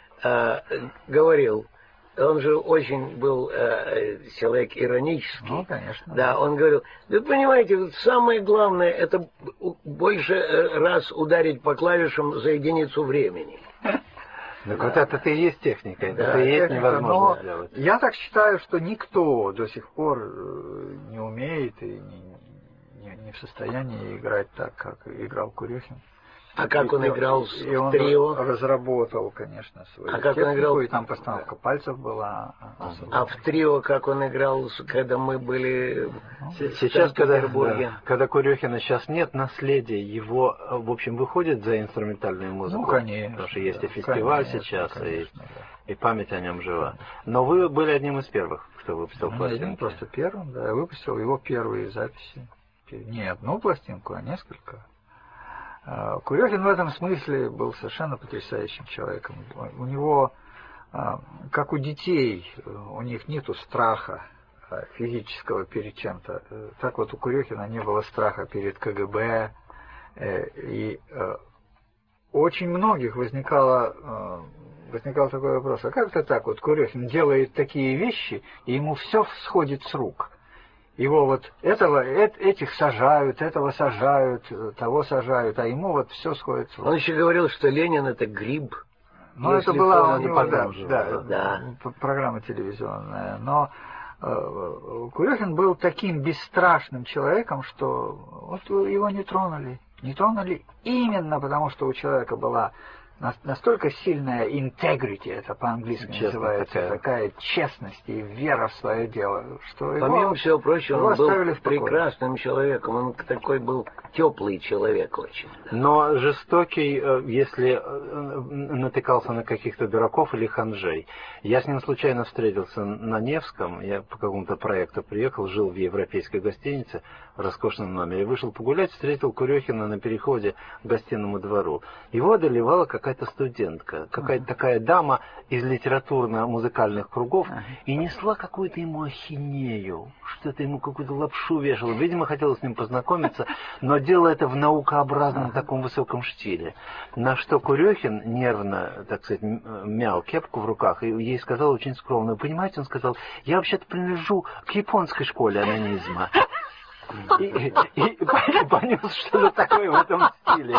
[SPEAKER 5] говорил, он же очень был человек иронический.
[SPEAKER 3] Ну, конечно.
[SPEAKER 5] Да, он говорил, вы понимаете, вот самое главное, это больше раз ударить по клавишам за единицу времени.
[SPEAKER 1] Так вот это и есть техника, это и есть невозможно сделать.
[SPEAKER 3] Я так считаю, что никто до сих пор не умеет и не в состоянии играть так, как играл Курехин.
[SPEAKER 5] А как он играл в
[SPEAKER 3] трио? Он разработал, конечно, свою
[SPEAKER 5] как он играл?
[SPEAKER 3] И там постановка пальцев была.
[SPEAKER 5] А в трио, как он играл, когда мы были
[SPEAKER 1] сейчас, в Петербурге? Когда Курехина сейчас нет, наследие его, в общем, выходит за инструментальную музыку.
[SPEAKER 3] Ну, конечно.
[SPEAKER 1] Потому что есть и фестиваль сейчас,
[SPEAKER 3] конечно,
[SPEAKER 1] и память о нем жива. Но вы были одним из первых, кто выпустил пластинку.
[SPEAKER 3] Просто первым, да. Я выпустил его первые записи. Не одну пластинку, а несколько. Курехин в этом смысле был совершенно потрясающим человеком. У него, как у детей, у них нету страха физического перед чем-то. Так вот у Курехина не было страха перед КГБ. И очень многих возникал такой вопрос. А как это так? Вот Курехин делает такие вещи, и ему все сходит с рук. Его вот этих сажают, этого сажают, того сажают, а ему вот все сходит с рук.
[SPEAKER 5] Он еще говорил, что Ленин — это гриб.
[SPEAKER 3] Ну, это была у него,
[SPEAKER 5] да,
[SPEAKER 3] программа телевизионная. Но Курехин был таким бесстрашным человеком, что вот его не тронули. Не тронули именно потому, что у человека была настолько сильная integrity, это по-английски называется, такая честность и вера в свое дело, что его,
[SPEAKER 5] помимо всего прочего, он был прекрасным
[SPEAKER 3] покое.
[SPEAKER 5] человеком, он такой был теплый человек очень. Да.
[SPEAKER 1] Но жестокий, если натыкался на каких-то дураков или ханжей. Я с ним случайно встретился на Невском, я по какому-то проекту приехал, жил в европейской гостинице, в роскошном номере, вышел погулять, встретил Курехина на переходе к гостиному двору. Его одолевала какая-то студентка, какая-то такая дама из литературно-музыкальных кругов, и несла какую-то ему ахинею, что-то ему какую-то лапшу вешала. Видимо, хотела с ним познакомиться, но делала это в наукообразном таком высоком штиле. На что Курехин нервно, так сказать, мял кепку в руках, и ей сказал очень скромно, понимаете, он сказал, я вообще-то принадлежу к японской школе анонизма. И понес что-то такое в этом стиле.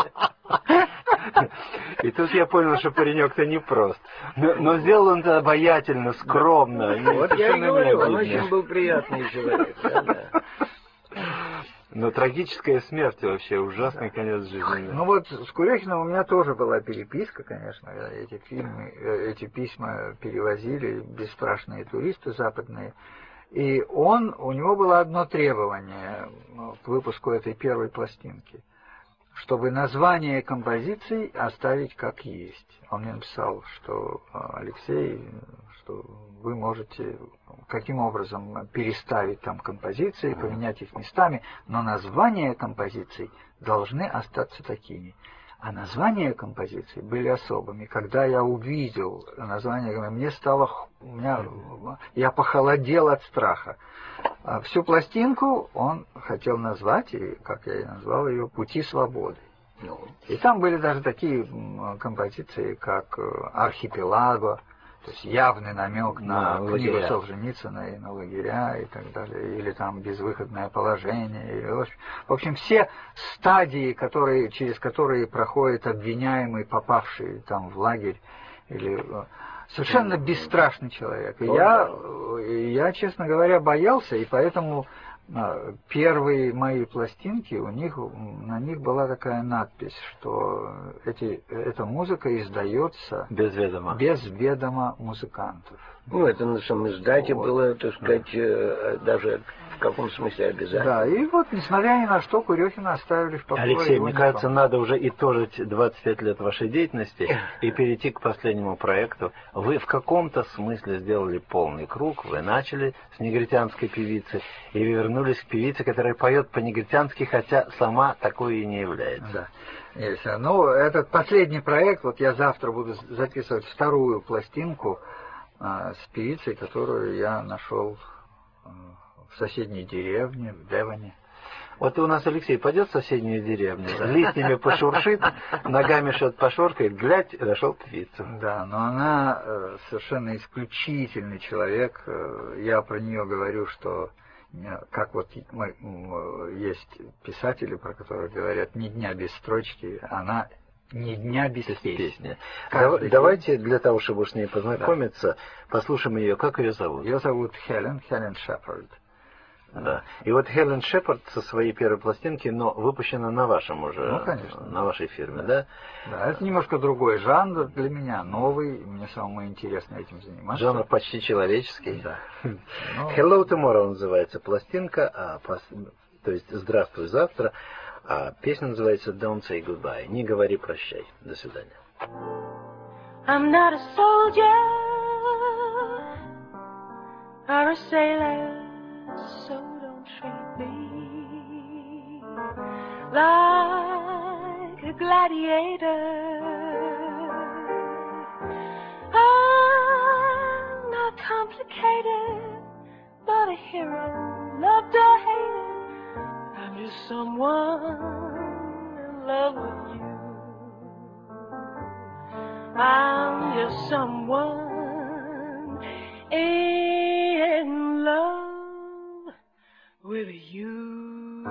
[SPEAKER 1] И тут я понял, что паренек-то непрост. Но сделал он это обаятельно, скромно.
[SPEAKER 5] Вот я и говорю, он очень был приятный человек.
[SPEAKER 1] Но трагическая смерть вообще, ужасный конец жизни.
[SPEAKER 3] Ну вот с Курехиным у меня тоже была переписка, конечно. Эти письма перевозили бесстрашные туристы западные. И у него было одно требование к выпуску этой первой пластинки, чтобы название композиций оставить как есть. Он мне написал, что Алексей, что вы можете каким образом переставить там композиции, поменять их местами, но названия композиций должны остаться такими. А названия композиций были особыми. Когда я увидел название, я похолодел от страха. Всю пластинку он хотел назвать, и, как я и назвал ее, «Пути свободы». И там были даже такие композиции, как «Архипелаго», то есть явный намек на книгу Солженицына и на лагеря и так далее, или там «Безвыходное положение». Или, в общем, все стадии, через которые проходит обвиняемый, попавший там в лагерь, или совершенно бесстрашный человек. И я, честно говоря, боялся, и поэтому первые мои пластинки, на них была такая надпись, что эта музыка издается без ведома музыкантов.
[SPEAKER 5] Ну, это на самом издате было, так сказать, даже в каком смысле обязательно.
[SPEAKER 3] Да, и вот, несмотря ни на что, Курехина оставили в покое.
[SPEAKER 1] Алексей, мне кажется, надо уже итожить 25 лет вашей деятельности и перейти к последнему проекту. Вы в каком-то смысле сделали полный круг, вы начали с негритянской певицы и вернулись к певице, которая поет по-негритянски, хотя сама такой и не является.
[SPEAKER 3] Да. Ну, этот последний проект, вот я завтра буду записывать вторую пластинку с певицей, которую я нашел в соседней деревне, в Девоне.
[SPEAKER 1] Вот у нас Алексей пойдет в соседнюю деревню, листьями пошуршит, ногами что-то пошоркает, глядь, и нашел певицу.
[SPEAKER 3] Да, но она совершенно исключительный человек. Я про нее говорю, что как вот есть писатели, про которых говорят «ни дня без строчки», она ни дня без песни.
[SPEAKER 1] Давайте, для того, чтобы с ней познакомиться, послушаем ее. Как ее зовут?
[SPEAKER 3] Ее зовут Хелен Шепард.
[SPEAKER 1] Да. И вот Хелен Шепард со своей первой пластинки, но выпущена на вашем уже,
[SPEAKER 3] конечно,
[SPEAKER 1] на вашей фирме, да?
[SPEAKER 3] Да, это немножко другой жанр для меня, новый, мне самому интересно этим заниматься.
[SPEAKER 1] Жанр почти человеческий.
[SPEAKER 3] Да.
[SPEAKER 1] Hello Tomorrow называется пластинка, то есть «Здравствуй завтра», а песня называется Don't Say Goodbye, не говори прощай. До свидания.
[SPEAKER 4] I'm not a soldier or a sailor, so don't treat me like a gladiator. I'm not complicated, but a hero, loved or hated. I'm just someone in love with you. I'm just someone in love with you.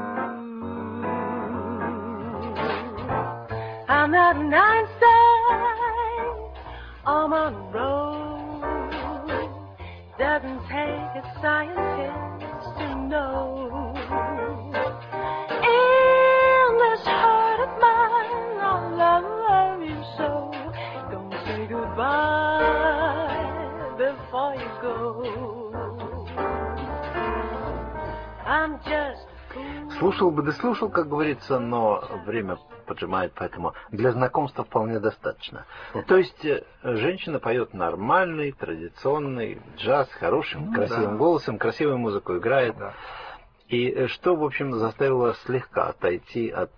[SPEAKER 4] I'm not an Einstein, I'm on a road. Doesn't take a scientist to know. In this heart of mine, I'll love you so. Don't say goodbye before you go. I'm just a fool.
[SPEAKER 1] Слушал бы, да слушал, как говорится, но время поджимает, поэтому для знакомства вполне достаточно. То есть женщина поет нормальный, традиционный джаз, хорошим, красивым голосом, красивую музыку играет.
[SPEAKER 3] Да.
[SPEAKER 1] И что, в общем, заставило слегка отойти от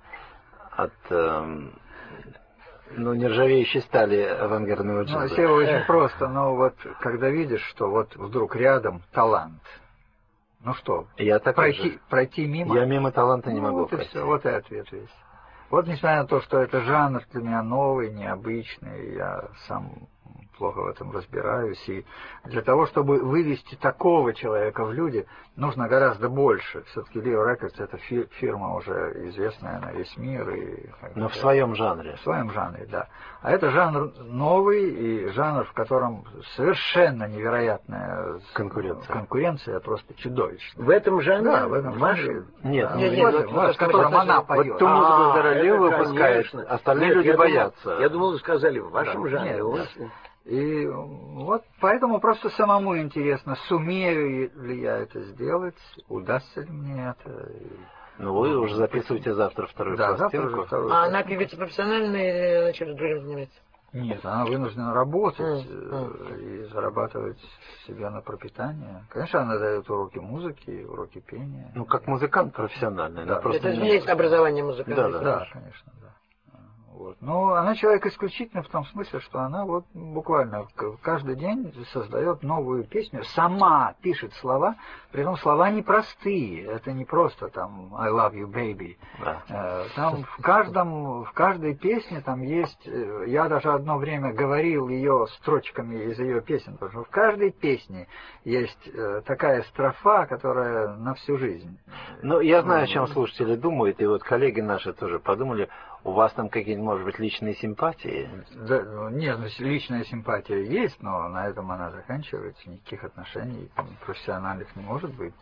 [SPEAKER 1] нержавеющей стали авангардного джаза?
[SPEAKER 3] Все очень просто, но вот когда видишь, что вот вдруг рядом талант, ну что, пройти мимо?
[SPEAKER 1] Я мимо таланта не могу пройти.
[SPEAKER 3] Вот и ответ весь. Вот несмотря на то, что это жанр для меня новый, необычный, я сам плохо в этом разбираюсь. И для того, чтобы вывести такого человека в люди, нужно гораздо больше. Все-таки Leo Records — это фирма уже известная на весь мир.
[SPEAKER 1] Но в своем жанре.
[SPEAKER 3] В своем жанре, да. А это жанр новый, и жанр, в котором совершенно невероятная конкуренция, просто чудовищная.
[SPEAKER 5] В этом жанре?
[SPEAKER 3] Да, в этом жанре.
[SPEAKER 1] Нет,
[SPEAKER 3] в котором она поет.
[SPEAKER 1] Вот ту музыку, которую Лео выпускает, остальные люди боятся.
[SPEAKER 5] Я думал, вы сказали, в вашем жанре.
[SPEAKER 3] Нет, у вас... И вот поэтому просто самому интересно, сумею ли я это сделать, удастся ли мне это.
[SPEAKER 1] Ну, вы уже записываете завтра вторую пластинку.
[SPEAKER 6] А она певица профессиональная или она чем-то другим занимается?
[SPEAKER 3] Нет, она вынуждена работать и зарабатывать себе на пропитание. Конечно, она дает уроки музыки, уроки пения.
[SPEAKER 1] Ну, как музыкант профессиональный.
[SPEAKER 3] Да.
[SPEAKER 1] Просто
[SPEAKER 6] Это есть образование музыкальное.
[SPEAKER 3] Да, конечно, да. Вот. Но она человек исключительный в том смысле, что она вот буквально каждый день создает новую песню, сама пишет слова, притом слова непростые, это не просто там «I love you, baby».
[SPEAKER 1] Да.
[SPEAKER 3] Там в каждой песне там есть, я даже одно время говорил ее строчками из ее песен, потому что в каждой песне есть такая строфа, которая на всю жизнь.
[SPEAKER 1] Ну, я знаю, о чем слушатели думают, и вот коллеги наши тоже подумали, у вас там какие-нибудь, может быть, личные симпатии?
[SPEAKER 3] Да, нет, личная симпатия есть, но на этом она заканчивается. Никаких отношений профессиональных не может быть.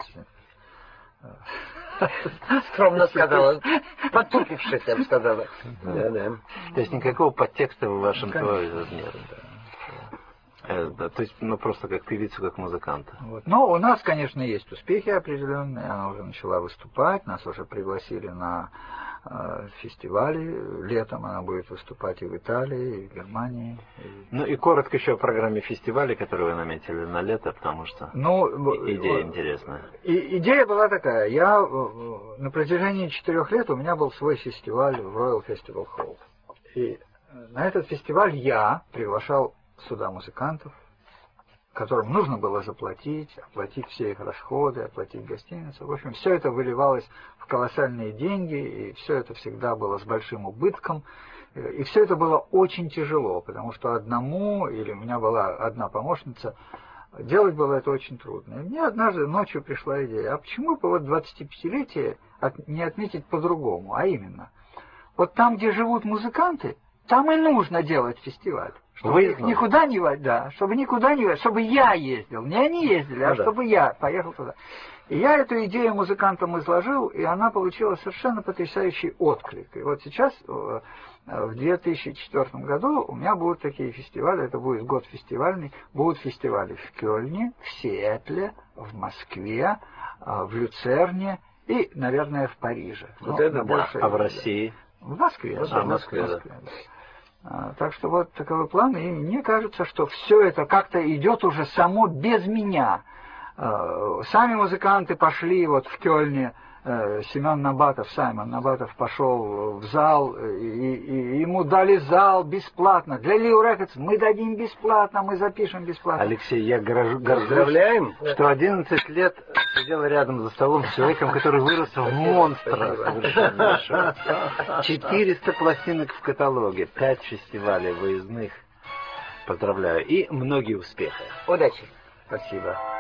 [SPEAKER 6] Скромно сказала. Потупившись, я бы сказала.
[SPEAKER 5] Да.
[SPEAKER 1] То есть никакого подтекста в вашем творчестве нет. Да, то есть, ну, просто как певицу, как музыканта.
[SPEAKER 3] Вот. Но у нас, конечно, есть успехи определенные. Она уже начала выступать, нас уже пригласили на фестивали. Летом она будет выступать и в Италии, и в Германии.
[SPEAKER 1] Ну и коротко еще о программе фестиваля, которую вы наметили на лето, потому что идея интересная.
[SPEAKER 3] Идея была такая. Я на протяжении 4 лет у меня был свой фестиваль в Royal Festival Hall. И на этот фестиваль я приглашал сюда музыкантов, которым нужно было оплатить все их расходы, оплатить гостиницу. В общем, все это выливалось в колоссальные деньги, и все это всегда было с большим убытком. И все это было очень тяжело, потому что или у меня была одна помощница, делать было это очень трудно. И мне однажды ночью пришла идея, а почему бы вот 25-летие не отметить по-другому, а именно, вот там, где живут музыканты, там и нужно делать фестиваль. Чтобы их никуда не возить, чтобы я ездил. Не они ездили, чтобы я поехал туда. И я эту идею музыкантам изложил, и она получила совершенно потрясающий отклик. И вот сейчас, в 2004 году, у меня будут такие фестивали, это будет год фестивальный, будут фестивали в Кёльне, в Сиэтле, в Москве, в Люцерне и, наверное, в Париже.
[SPEAKER 5] Вот это да.
[SPEAKER 1] А в России?
[SPEAKER 3] В Москве.
[SPEAKER 1] В Москве, да.
[SPEAKER 3] Так что вот таковы планы, и мне кажется, что все это как-то идет уже само без меня. Сами музыканты пошли вот в Кёльне, Саймон Набатов пошел в зал, и ему дали зал бесплатно. Для Leo Records мы дадим бесплатно, мы запишем бесплатно.
[SPEAKER 1] Алексей, я
[SPEAKER 5] поздравляем,
[SPEAKER 1] что 11 лет сидел рядом за столом с человеком, который вырос в монстра совершенно. 400 пластинок в каталоге, 5 фестивалей выездных. Поздравляю. И многие успехи.
[SPEAKER 6] Удачи.
[SPEAKER 3] Спасибо.